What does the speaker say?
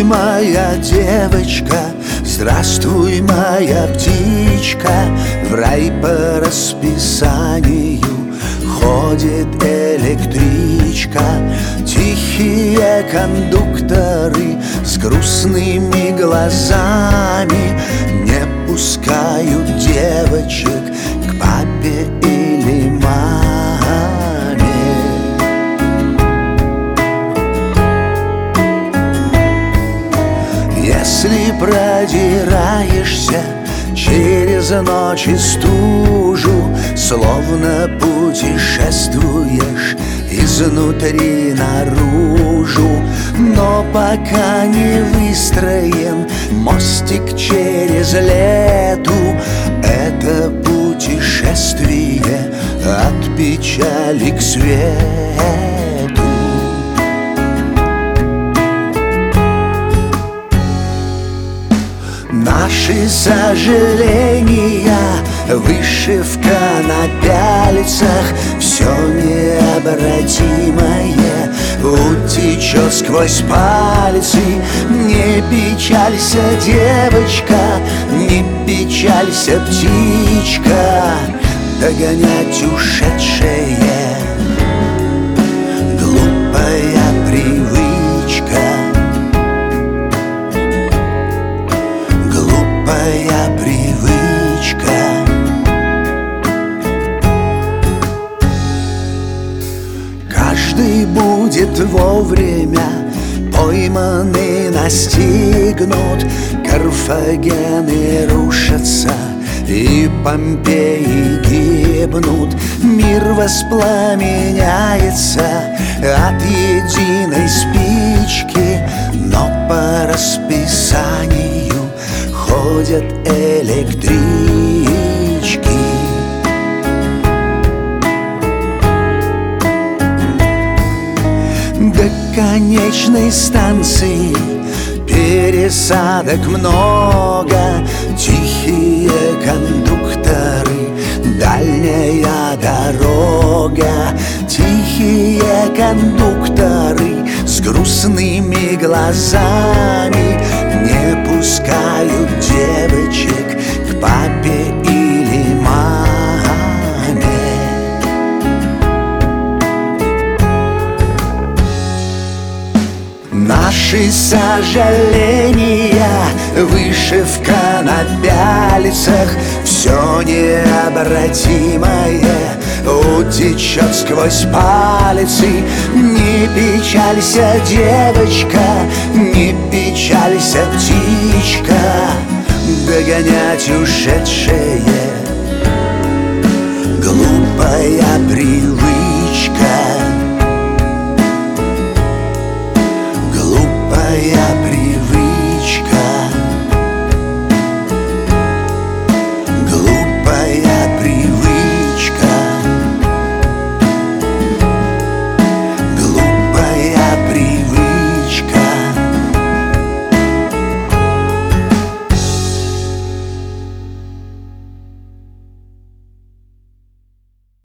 моя девочка, здравствуй, моя птичка. В рай по расписанию ходит электричка. Тихие кондукторы с грустными глазами не пускают девочек к папе или маме. Если продираешься через ночь и стужу, словно путешествуешь изнутри наружу, но пока не выстроен мостик через лету, это путешествие от печали к свету. Наши сожаления, вышивка на пяльцах, все необратимое утечет сквозь пальцы. Не печалься, девочка, не печалься, птичка, догонять ушедшее глупая привычка. Глупая привычка. Каждый будет вовремя пойман и настигнут. Карфагены рушатся и Помпеи гибнут. Мир воспламеняется от единой спички, но по расписанию ходят электрички. До конечной станции пересадок много. Тихие кондукторы, дальняя дорога. Тихие кондукторы с грустными глазами не пускают девочек к папе или маме. Наши сожаления, вышивка на пяльцах, все необратимое утечет сквозь пальцы. Не печалься, девочка, не печалься, птичка, догонять ушедшее глупая привычка.